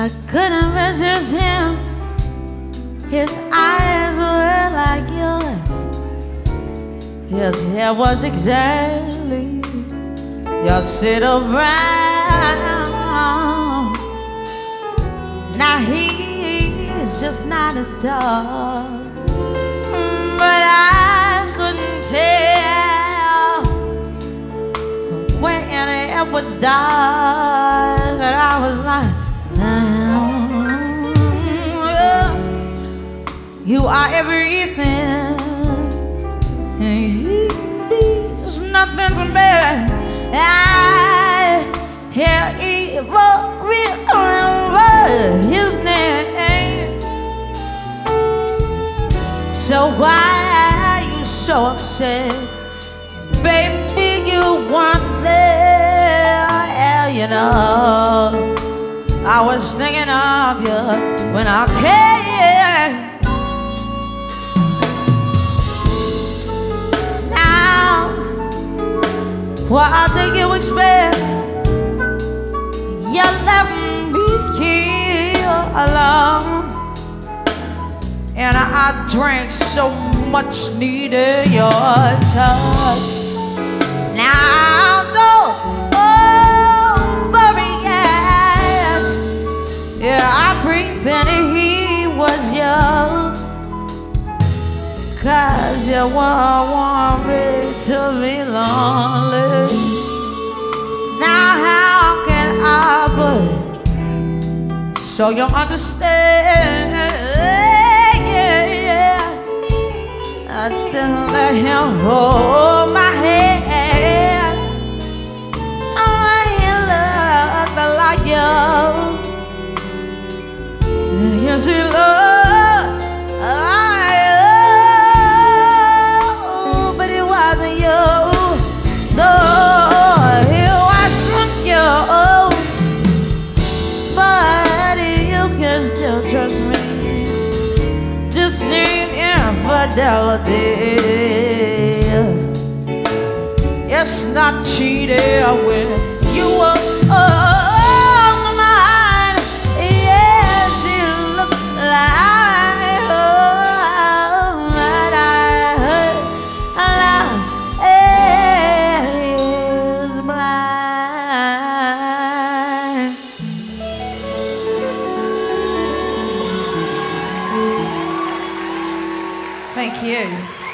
I couldn't resist him. His eyes were like yours. His hair was exactly your shade of brown. Now he's just not a star, but I couldn't tell when it was dark. And I was like, you are everything, and there's nothing to bear. I hear evil remember his name. So why are you so upset? Baby, you weren't there. You know, I was thinking of you when I came. Now, what do you expect? You left me here alone, and I drank so much, needed your touch. Now don't overreact. Yeah, I pretended he was young, 'cause you won't want me to be lonely. Now how can I put so you understand? Yeah, I didn't let him hold my hand. Oh, he looked like you. Yes, he looked like you, but it wasn't you. No, it wasn't you. But you can still trust me. Just need infidelity. It's not cheating when you were on my mind. Yes, you look like but I heard love is blind. Thank you.